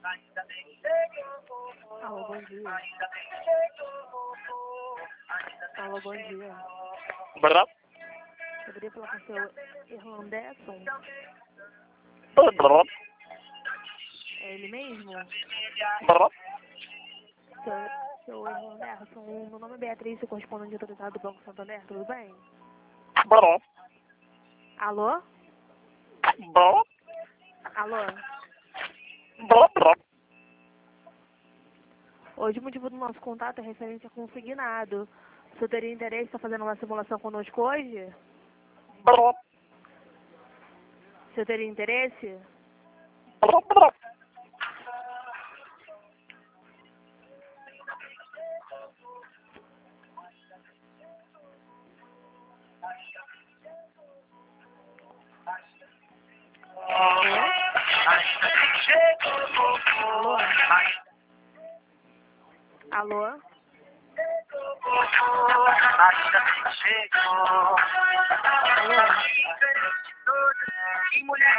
Alô, bom dia. Alô, bom dia. Brrr. Poderia falar com o seu Irlandeson? Brrr. É ele mesmo? Brrr. Seu Irlandeson, meu nome é Beatriz, eu correspondo de autorizado do Banco Santander, tudo bem? Brrr. Alô? Brrr. Alô? Brrr. Hoje o motivo do nosso contato é referente a consignado. O senhor teria interesse em estar fazendo uma simulação conosco hoje? Brrr. O senhor teria interesse? Brrr. Alô? Alô? Alô?